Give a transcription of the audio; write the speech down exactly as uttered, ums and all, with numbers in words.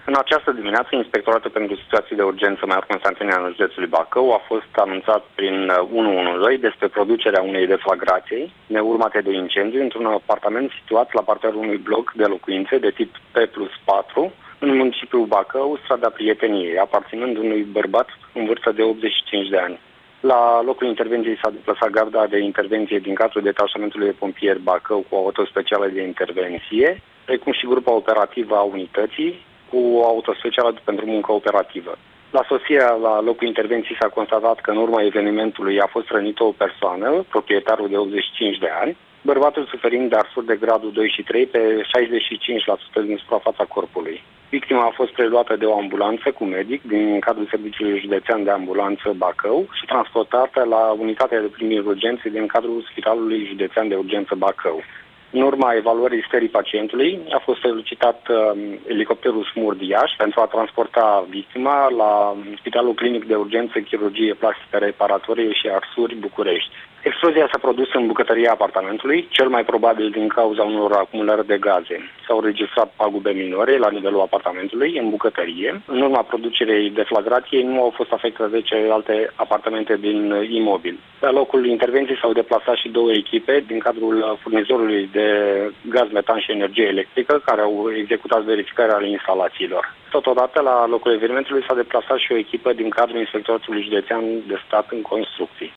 În această dimineață, Inspectoratul pentru Situații de Urgență Maior Constantin județului Bacău a fost anunțat prin unu unu doi despre producerea unei deflagrații neurmate de incendiu într-un apartament situat la parterul unui bloc de locuințe de tip P plus patru în municipiul Bacău, strada Prieteniei, aparținând unui bărbat în vârstă de optzeci și cinci de ani. La locul intervenției s-a deplasat garda de intervenție din cadrul detașamentului de pompieri Bacău cu auto specială de intervenție, precum și grupa operativă a unității, cu o autospecială pentru muncă operativă. La sosirea la locul intervenției s-a constatat că în urma evenimentului a fost rănită o persoană, proprietarul de optzeci și cinci de ani, bărbatul suferind de arsuri de gradul doi și trei pe șaizeci și cinci la sută din suprafața corpului. Victima a fost preluată de o ambulanță cu medic din cadrul Serviciului Județean de Ambulanță Bacău și transportată la unitatea de primiri urgențe din cadrul Spitalului Județean de Urgență Bacău. În urma evaluării stării pacientului a fost solicitat uh, elicopterul SMURD Iași pentru a transporta victima la Spitalul Clinic de Urgență, Chirurgie Plastică Reparatorie și Arsuri București. Explozia s-a produs în bucătăria apartamentului, cel mai probabil din cauza unor acumulări de gaze. S-au registrat pagube minore la nivelul apartamentului, în bucătărie. În urma producerii deflagrației nu au fost afectate celelalte apartamente din imobil. La locul intervenției s-au deplasat și două echipe din cadrul furnizorului de gaz, metan și energie electrică, care au executat verificarea ale instalațiilor. Totodată, la locul evenimentului s-a deplasat și o echipă din cadrul Inspectoratului Județean de Stat în Construcții.